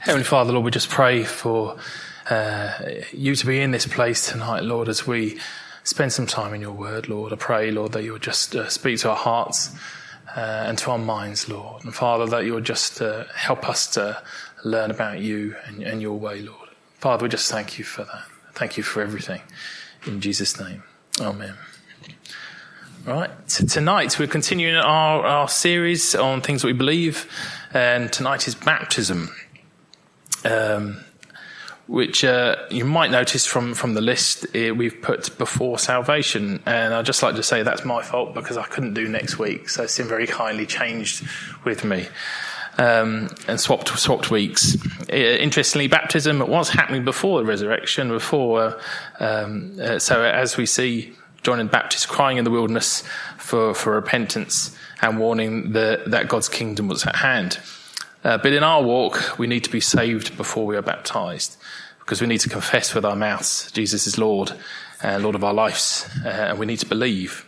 Heavenly Father, Lord, we just pray for you to be in this place tonight, Lord, as we spend some time in your word, Lord. I pray, Lord, that you'll just speak to our hearts and to our minds, Lord. And Father, that you'll just help us to learn about you and your way, Lord. Father, we just thank you for that. Thank you for everything. In Jesus' name, amen. Right, tonight we're continuing our series on things that we believe, and tonight is baptism. Which you might notice from the list we've put before salvation, and I'd just like to say that's my fault because I couldn't do next week, so it's been very kindly changed with me and swapped weeks. Interestingly, baptism was happening before the resurrection, so as we see John the Baptist crying in the wilderness for repentance and warning that God's kingdom was at hand. But in our walk, we need to be saved before we are baptized, because we need to confess with our mouths Jesus is Lord, Lord of our lives, and we need to believe.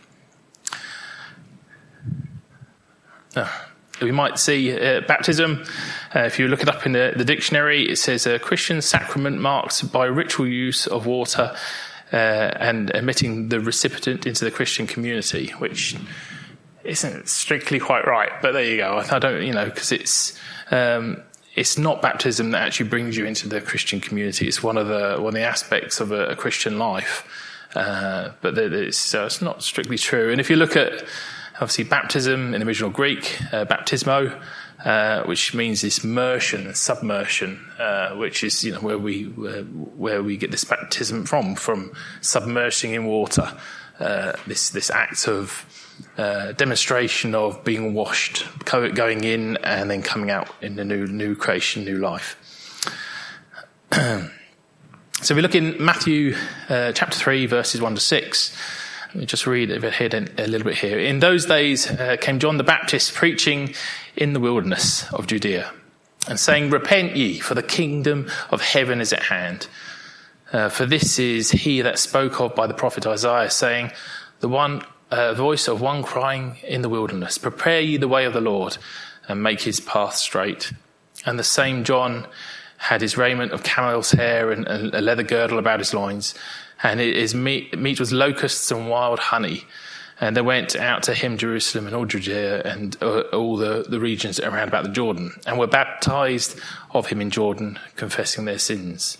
We might see baptism, if you look it up in the dictionary, it says a Christian sacrament marked by ritual use of water and admitting the recipient into the Christian community, which isn't strictly quite right, but there you go. I don't, because it's not baptism that actually brings you into the Christian community. It's one of the aspects of a Christian life, but it's not strictly true. And if you look at obviously baptism in the original Greek, baptismo, which means this immersion, submersion, which is where we get this baptism from submersing in water. This act of demonstration of being washed, going in and then coming out in the new creation, new life. So we look in Matthew chapter 3, verses 1 to 6. Let me just read it a little bit here. In those days came John the Baptist preaching in the wilderness of Judea and saying, "Repent ye, for the kingdom of heaven is at hand. For this is he that spoke of by the prophet Isaiah, saying, the voice of one crying in the wilderness, prepare ye the way of the Lord, and make his path straight. And the same John had his raiment of camel's hair and a leather girdle about his loins, and his meat was locusts and wild honey. And they went out to him, Jerusalem and all Judea and all the regions around about the Jordan, and were baptized of him in Jordan, confessing their sins."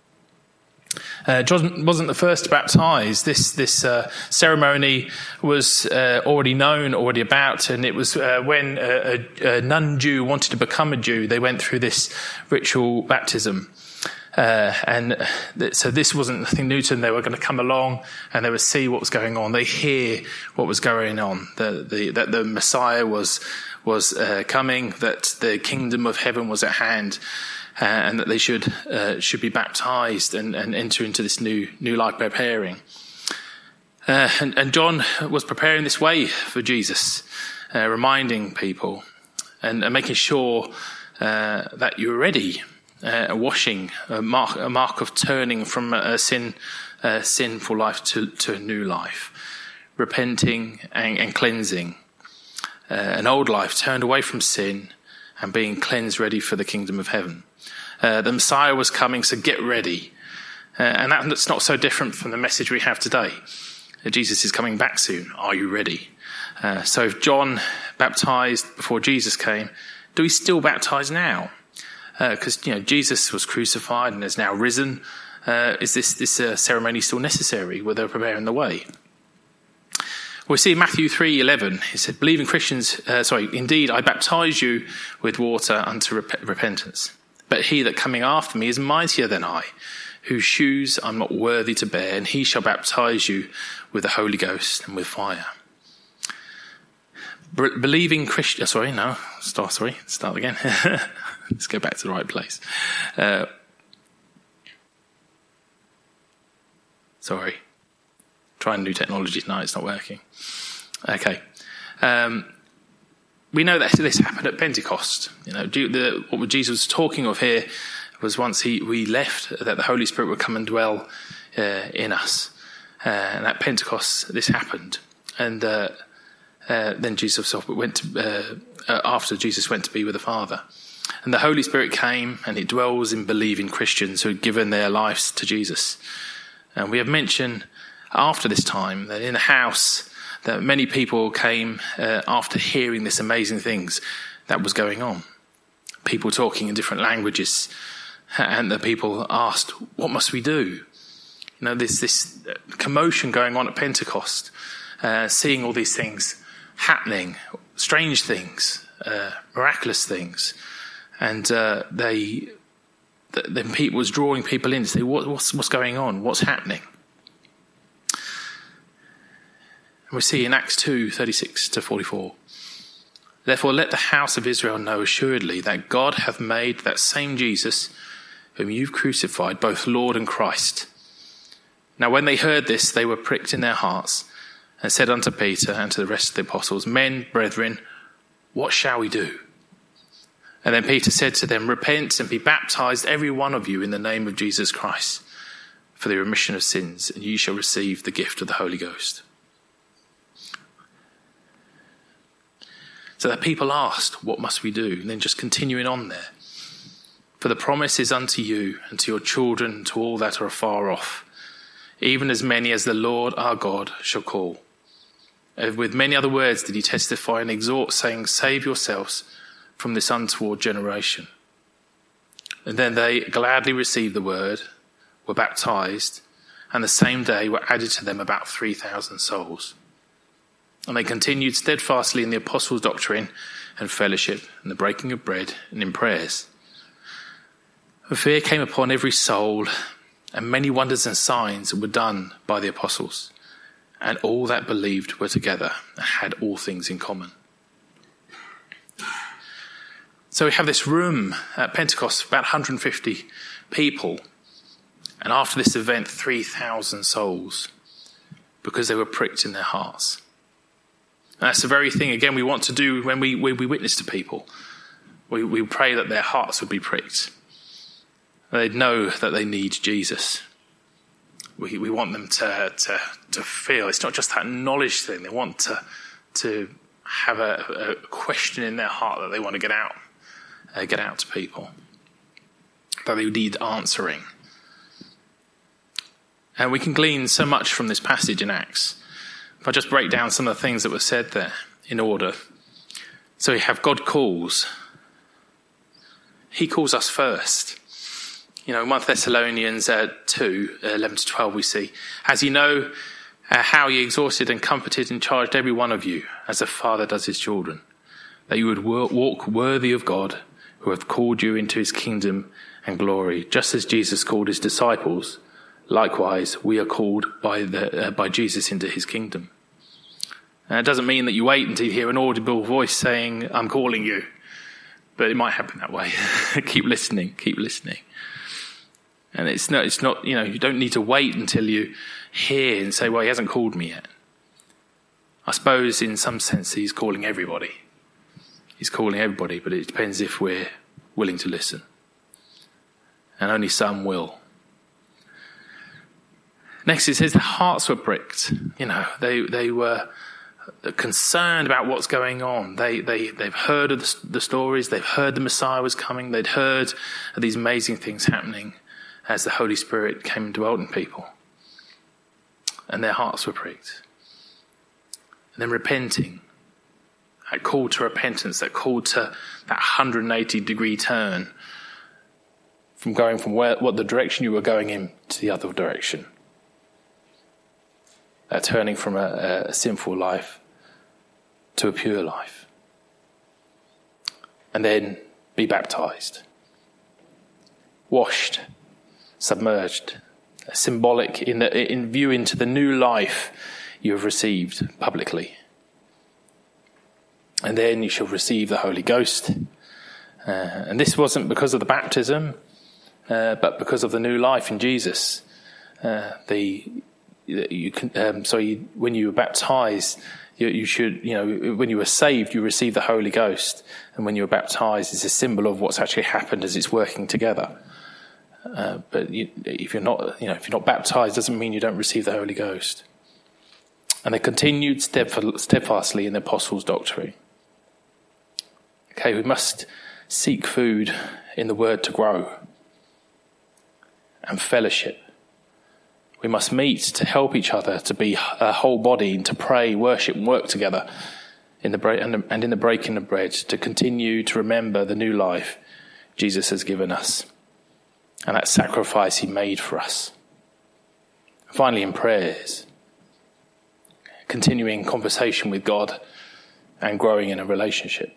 John wasn't the first to baptize. This ceremony was already known, already about, and it was when a non-Jew wanted to become a Jew, they went through this ritual baptism. So this wasn't nothing new to them. They were going to come along and they would see what was going on. They hear what was going on, that the Messiah was coming, that the kingdom of heaven was at hand, and that they should be baptized and enter into this new life preparing. And John was preparing this way for Jesus, reminding people and making sure that you're ready. Washing, a mark of turning from a sinful life to a new life, repenting and cleansing, an old life turned away from sin and being cleansed, ready for the kingdom of heaven. The Messiah was coming, so get ready, and that's not so different from the message we have today. Jesus is coming back soon. Are you ready? So if John baptized before Jesus came, do we still baptize now? Because Jesus was crucified and is now risen. Is this ceremony still necessary? Were they preparing the way? We see in Matthew 3:11. He said, "Believing Christians, indeed I baptize you with water unto repentance. But he that coming after me is mightier than I, whose shoes I'm not worthy to bear, and he shall baptize you with the Holy Ghost and with fire." Believing Christians. Start again. Let's go back to the right place. Trying new technology tonight, it's not working. Okay. We know that this happened at Pentecost. What Jesus was talking of here was once we left, that the Holy Spirit would come and dwell in us. And at Pentecost, this happened. And then Jesus went after Jesus went to be with the Father. And the Holy Spirit came, and it dwells in believing Christians who had given their lives to Jesus. And we have mentioned after this time that in the house that many people came after hearing this amazing things that was going on. People talking in different languages. And the people asked, what must we do? There's this commotion going on at Pentecost, seeing all these things happening, strange things, miraculous things. And then people was drawing people in to say, what's going on? What's happening? And we see in Acts 2:36-44, therefore let the house of Israel know assuredly that God hath made that same Jesus, whom you've crucified, both Lord and Christ. Now when they heard this, they were pricked in their hearts, and said unto Peter and to the rest of the apostles, men, brethren, what shall we do? And then Peter said to them, repent and be baptized every one of you in the name of Jesus Christ for the remission of sins, and ye shall receive the gift of the Holy Ghost. So that people asked, what must we do? And then just continuing on there. For the promise is unto you and to your children and to all that are afar off, even as many as the Lord our God shall call. And with many other words did he testify and exhort, saying, save yourselves from this untoward generation. And then they gladly received the word, were baptized, and the same day were added to them about 3,000 souls. And they continued steadfastly in the apostles' doctrine and fellowship, and the breaking of bread, and in prayers. And fear came upon every soul, and many wonders and signs were done by the apostles. And all that believed were together and had all things in common. So we have this room at Pentecost, about 150 people. And after this event, 3,000 souls, because they were pricked in their hearts. And that's the very thing, again, we want to do when we witness to people. We pray that their hearts would be pricked. They'd know that they need Jesus. We want them to feel. It's not just that knowledge thing. They want to have a question in their heart that they want to get out to people, that they need answering. And we can glean so much from this passage in Acts. If I just break down some of the things that were said there in order. So we have God calls. He calls us first. In 1 Thessalonians 2:11-12 we see, as you know how he exhorted and comforted and charged every one of you, as a father does his children, that you would walk worthy of God, who hath called you into his kingdom and glory, just as Jesus called his disciples. Likewise, we are called by Jesus into his kingdom. And it doesn't mean that you wait until you hear an audible voice saying, I'm calling you. But it might happen that way. Keep listening. And it's not, you don't need to wait until you hear and say, well, he hasn't called me yet. I suppose in some sense he's calling everybody. But it depends if we're willing to listen. And only some will. Next it says the hearts were pricked. They were concerned about what's going on. They've heard of the stories. They've heard the Messiah was coming. They'd heard of these amazing things happening as the Holy Spirit came and dwelt in people. And their hearts were pricked. And then repenting. That call to repentance, that call to that 180-degree turn from going from what the direction you were going in to the other direction. That turning from a sinful life to a pure life. And then be baptized. Washed, submerged, symbolic in view into the new life you have received publicly. And then you shall receive the Holy Ghost. And this wasn't because of the baptism, but because of the new life in Jesus. When you were baptized, when you were saved, you received the Holy Ghost. And when you were baptized, it's a symbol of what's actually happened as it's working together. But if you're not baptized, doesn't mean you don't receive the Holy Ghost. And they continued steadfastly in the apostles' doctrine. Okay, we must seek food in the word to grow, and fellowship. We must meet to help each other, to be a whole body, and to pray, worship, and work together in the breaking of bread, to continue to remember the new life Jesus has given us and that sacrifice he made for us. Finally, in prayers, continuing conversation with God and growing in a relationship.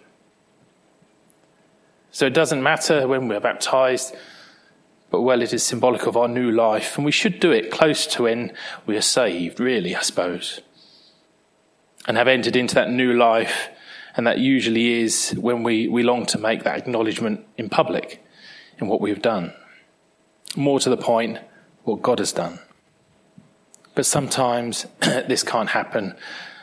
So it doesn't matter when we're baptized, but it is symbolic of our new life, and we should do it close to when we are saved, really, I suppose, and have entered into that new life, and that usually is when we long to make that acknowledgement in public in what we've done. More to the point, what God has done. But sometimes this can't happen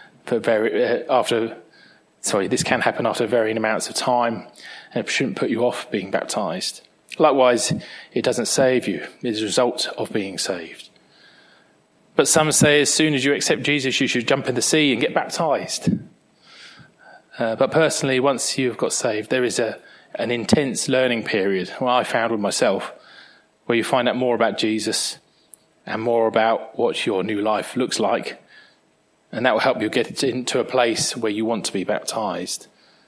this can happen after varying amounts of time, and it shouldn't put you off being baptized. Likewise, it doesn't save you. It is a result of being saved. But some say as soon as you accept Jesus, you should jump in the sea and get baptized. But personally, once you've got saved, there is an intense learning period, what I found with myself, where you find out more about Jesus and more about what your new life looks like. And that will help you get into a place where you want to be baptized.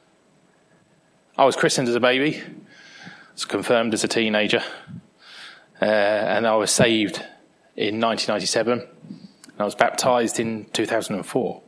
I was christened as a baby. Was confirmed as a teenager, and I was saved in 1997, and I was baptized in 2004.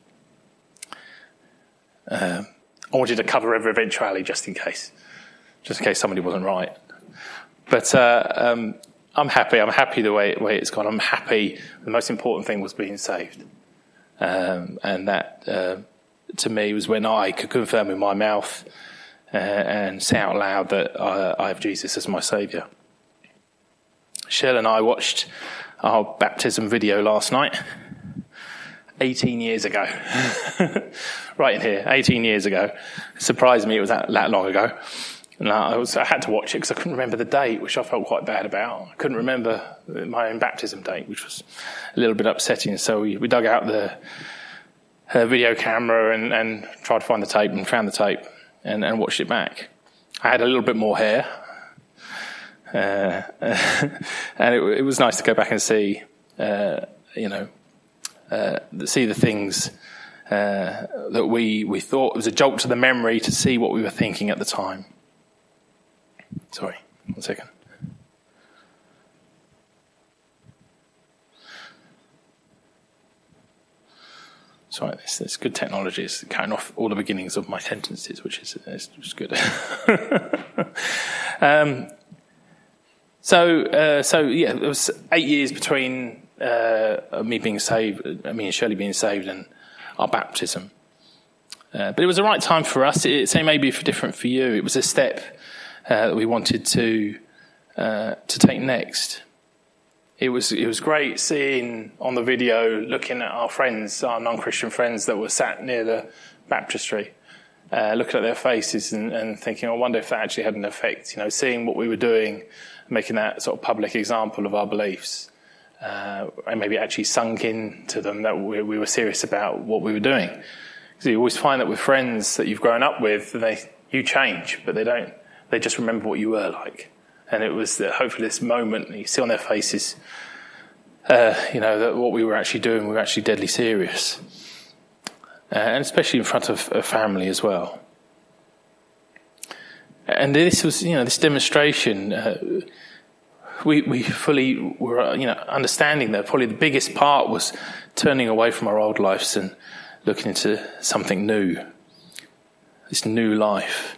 I wanted to cover every eventuality just in case somebody wasn't right. But I'm happy. I'm happy the way it's gone. I'm happy. The most important thing was being saved, and that to me was when I could confirm with my mouth and say out loud that I have Jesus as my saviour. Shell and I watched our baptism video last night, 18 years ago. Right in here, 18 years ago. It surprised me it was that long ago. And I had to watch it because I couldn't remember the date, which I felt quite bad about. I couldn't remember my own baptism date, which was a little bit upsetting. So we dug out the video camera and tried to find the tape, and found the tape. And watched it back. I had a little bit more hair, and it was nice to go back and see, see the things that we thought. It was a jolt to the memory to see what we were thinking at the time. Sorry, 1 second. Sorry, this good technology is cutting off all the beginnings of my sentences, which is just good. It was 8 years between me and Shirley being saved and our baptism. But it was the right time for us. It may be different for you. It was a step that we wanted to take next. It was great seeing on the video, looking at our friends, our non-Christian friends that were sat near the baptistry, looking at their faces and thinking, I wonder if that actually had an effect. Seeing what we were doing, making that sort of public example of our beliefs, and maybe actually sunk into them that we were serious about what we were doing. Because you always find that with friends that you've grown up with, you change, but they don't. They just remember what you were like. And it was hopefully this moment you see on their faces, that what we were actually doing, we were actually deadly serious. And especially in front of family as well. And this was, this demonstration, we fully were, understanding that probably the biggest part was turning away from our old lives and looking into something new. This new life.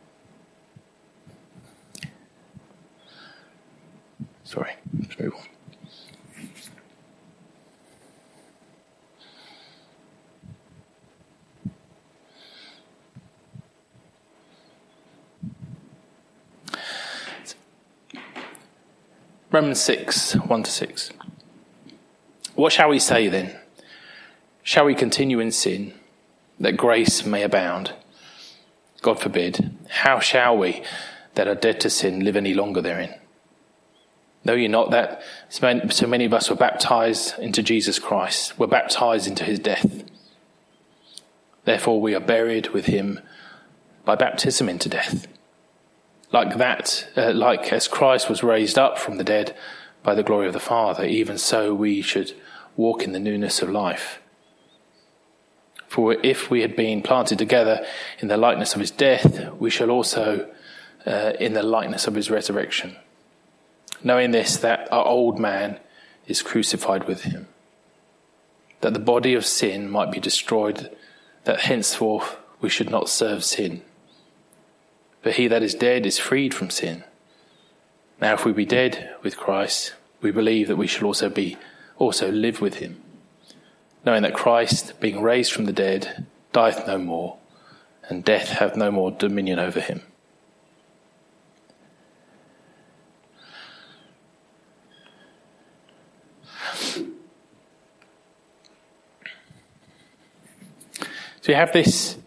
Sorry, let's move on. Romans 6, 1-6. What shall we say then? Shall we continue in sin, that grace may abound? God forbid. How shall we, that are dead to sin, live any longer therein? Know ye not that so many of us were baptized into Jesus Christ, were baptized into his death? Therefore we are buried with him by baptism into death, like as Christ was raised up from the dead by the glory of the Father, even so we should walk in the newness of life. For if we had been planted together in the likeness of his death, we shall also in the likeness of his resurrection. Knowing this, that our old man is crucified with him, that the body of sin might be destroyed, that henceforth we should not serve sin. For he that is dead is freed from sin. Now if we be dead with Christ, we believe that we shall also live with him, knowing that Christ, being raised from the dead, dieth no more, and death hath no more dominion over him. So you have this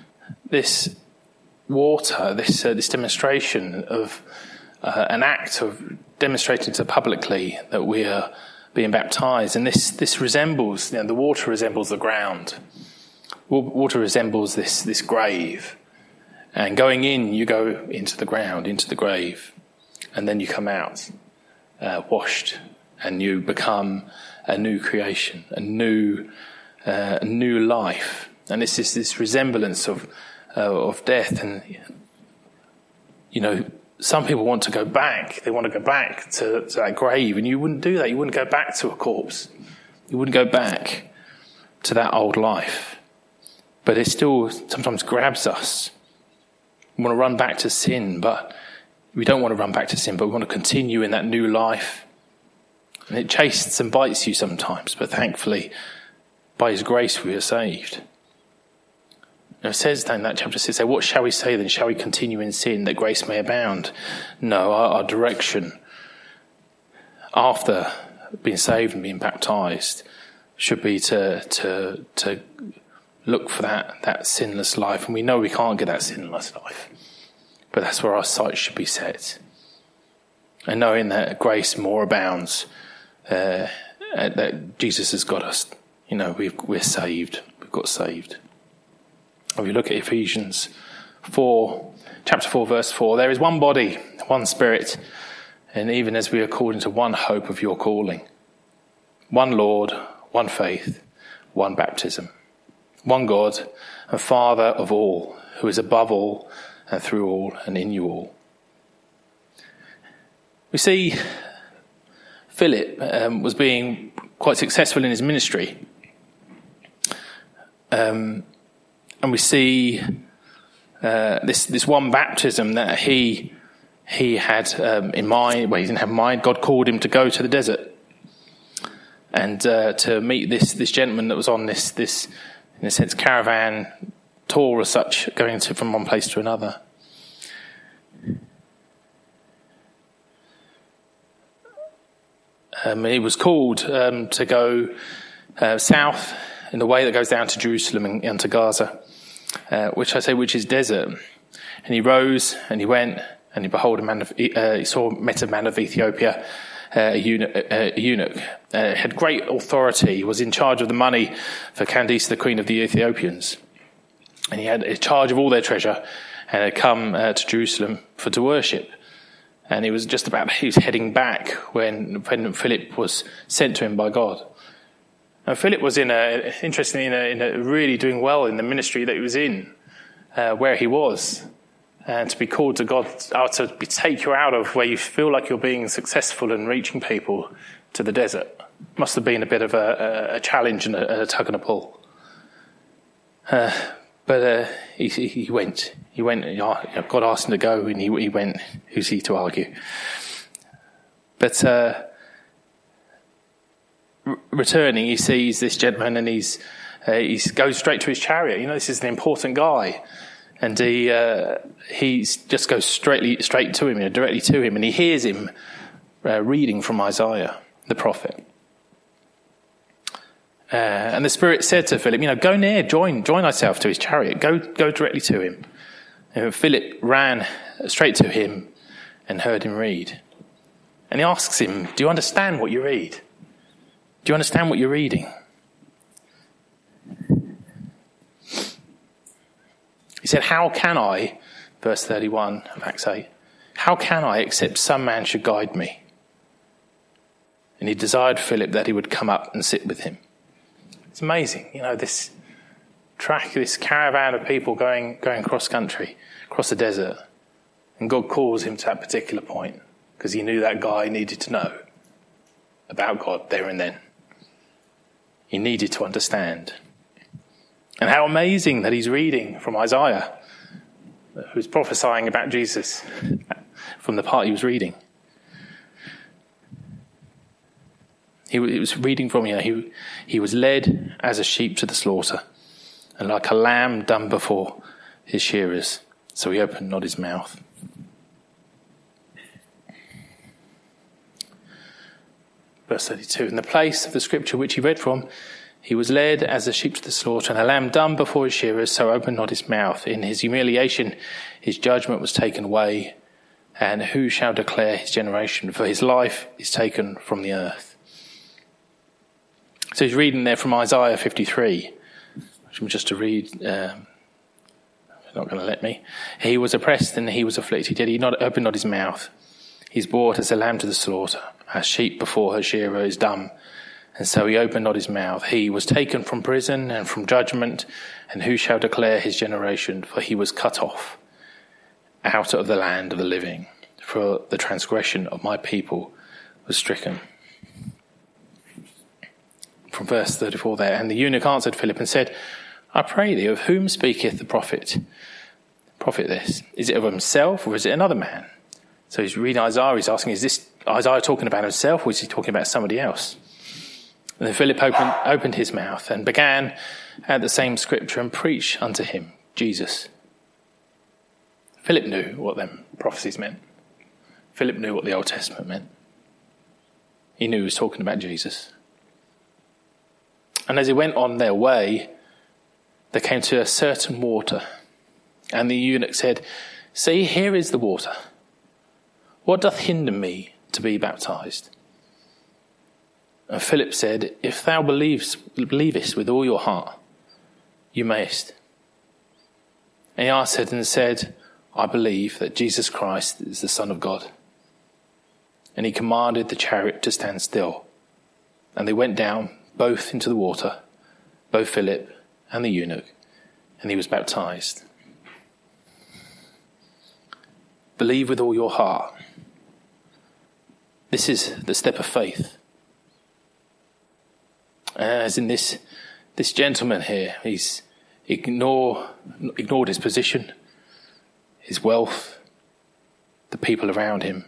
water, this demonstration of an act of demonstrating to publicly that we are being baptized, and this resembles, the water resembles the ground. Water resembles this grave, and going in, you go into the ground, into the grave, and then you come out washed, and you become a new creation, a new life. And this is this resemblance of death. And, some people want to go back. They want to go back to that grave. And you wouldn't do that. You wouldn't go back to a corpse. You wouldn't go back to that old life. But it still sometimes grabs us. We want to run back to sin, but we don't want to run back to sin, but we want to continue in that new life. And it chases and bites you sometimes, but thankfully, by his grace, we are saved. It says in that chapter 6, what shall we say then? Shall we continue in sin that grace may abound? No, our direction after being saved and being baptized should be to look for that sinless life. And we know we can't get that sinless life, but that's where our sights should be set. And knowing that grace more abounds, that Jesus has got us, we're saved. We've got saved. If you look at Ephesians 4, chapter 4, verse 4, there is one body, one spirit, and even as we are called into one hope of your calling, one Lord, one faith, one baptism, one God and Father of all, who is above all and through all and in you all. We see Philip was being quite successful in his ministry. And we see this one baptism that he had in mind. Well, he didn't have in mind. God called him to go to the desert and to meet this gentleman that was on this in a sense caravan tour as such, going from one place to another. He was called to go south in the way that goes down to Jerusalem and to Gaza, which is desert. And he rose and he went and he behold met a man of Ethiopia, a eunuch, had great authority. He was in charge of the money for Candace, the queen of the Ethiopians, and he had charge of all their treasure, and had come to Jerusalem to worship. And he was heading back when Philip was sent to him by God. Now, Philip was interestingly in a really doing well in the ministry that he was in, where he was. And to be called to God, to take you out of where you feel like you're being successful and reaching people to the desert, must have been a bit of a challenge and a tug and a pull. But he went. He went. God asked him to go, and he went. Who's he to argue? But returning, he sees this gentleman, and he goes straight to his chariot. This is an important guy, and he just goes straight to him, directly to him, and he hears him reading from Isaiah, the prophet. And the Spirit said to Philip, go near, join thyself to his chariot, go directly to him. And Philip ran straight to him and heard him read. And he asks him, do you understand what you read? Do you understand what you're reading? He said, how can I, verse 31 of Acts 8, How can I, except some man should guide me?" And he desired Philip that he would come up and sit with him. It's amazing, this caravan of people going cross country, across the desert. And God calls him to that particular point because he knew that guy needed to know about God there and then. He needed to understand. And how amazing that he's reading from Isaiah, who's prophesying about Jesus from the part he was reading. He was reading from, he was led as a sheep to the slaughter, and like a lamb dumb before his shearers, so he opened not his mouth. Verse 32, in the place of the scripture which he read from, he was led as a sheep to the slaughter, and a lamb dumb before his shearers, so opened not his mouth. In his humiliation, his judgment was taken away, and who shall declare his generation? For his life is taken from the earth. So he's reading there from Isaiah 53, which I'm just to read. Not going to let me. He was oppressed and he was afflicted, yet he opened not his mouth. He's brought as a lamb to the slaughter, as sheep before her shearer is dumb, and so he opened not his mouth. He was taken from prison and from judgment, and who shall declare his generation? For he was cut off out of the land of the living, for the transgression of my people was stricken. From verse 34 there, and the eunuch answered Philip and said, I pray thee, of whom speaketh the prophet this? Is it of himself or is it another man? So he's reading Isaiah, he's asking, is this Isaiah talking about himself or is he talking about somebody else? And then Philip opened his mouth and began at the same scripture and preached unto him Jesus. Philip knew what them prophecies meant. Philip knew what the Old Testament meant. He knew he was talking about Jesus. And as he went on their way, they came to a certain water. And the eunuch said, See, here is the water. What doth hinder me to be baptized? And Philip said, If thou believest with all your heart, you mayest. And he answered and said, I believe that Jesus Christ is the Son of God. And he commanded the chariot to stand still. And they went down both into the water, both Philip and the eunuch, and he was baptized. Believe with all your heart. This is the step of faith. As in this gentleman here, he's ignored his position, his wealth, the people around him.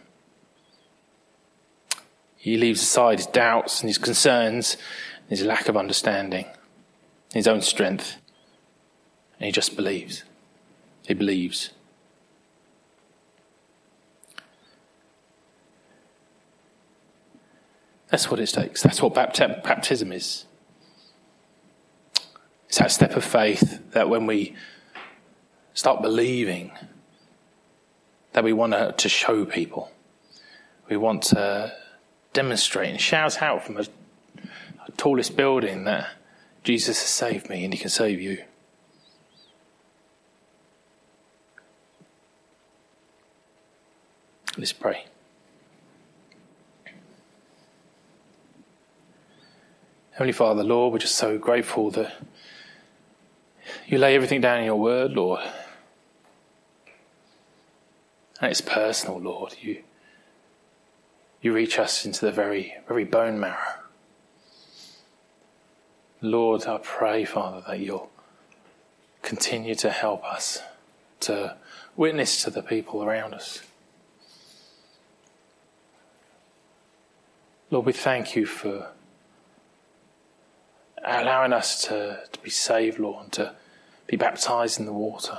He leaves aside his doubts and his concerns, his lack of understanding, his own strength, and he just believes. He believes. That's what it takes. That's what baptism is. It's that step of faith that when we start believing, that we want to show people. We want to demonstrate and shout out from the tallest building that Jesus has saved me and he can save you. Let's pray. Heavenly Father, Lord, we're just so grateful that you lay everything down in your word, Lord. And it's personal, Lord. You reach us into the very, very bone marrow. Lord, I pray, Father, that you'll continue to help us to witness to the people around us. Lord, we thank you for allowing us to be saved, Lord, and to be baptized in the water.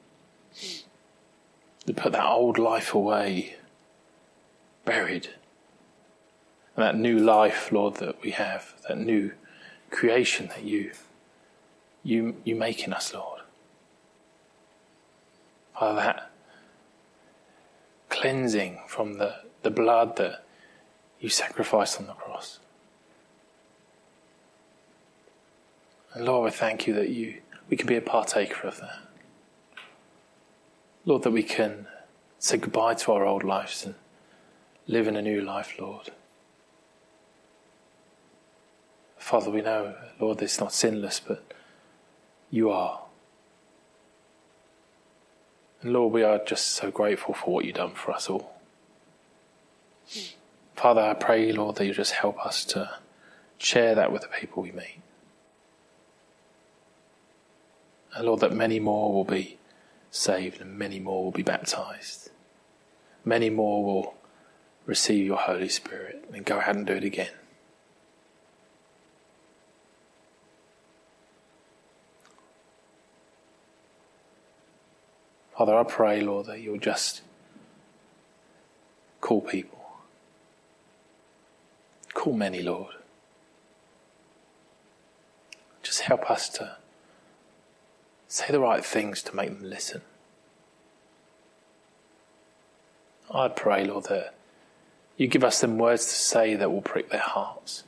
To put that old life away, buried. And that new life, Lord, that we have, that new creation that you make in us, Lord. Father, that cleansing from the blood that you sacrificed on the cross. And Lord, I thank you that we can be a partaker of that. Lord, that we can say goodbye to our old lives and live in a new life, Lord. Father, we know, Lord, it's not sinless, but you are. And Lord, we are just so grateful for what you've done for us all. Father, I pray, Lord, that you just help us to share that with the people we meet. And Lord, that many more will be saved and many more will be baptized. Many more will receive your Holy Spirit and go out and do it again. Father, I pray, Lord, that you'll just call people. Call many, Lord. Just help us to say the right things to make them listen. I pray, Lord, that you give us them words to say that will prick their hearts.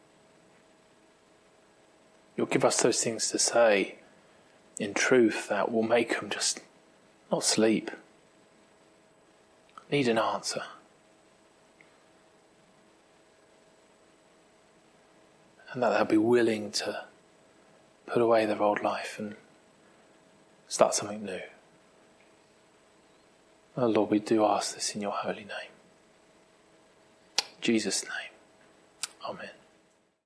You'll give us those things to say in truth that will make them just not sleep. Need an answer. And that they'll be willing to put away their old life and start something new. Oh Lord, we do ask this in your holy name. In Jesus' name. Amen.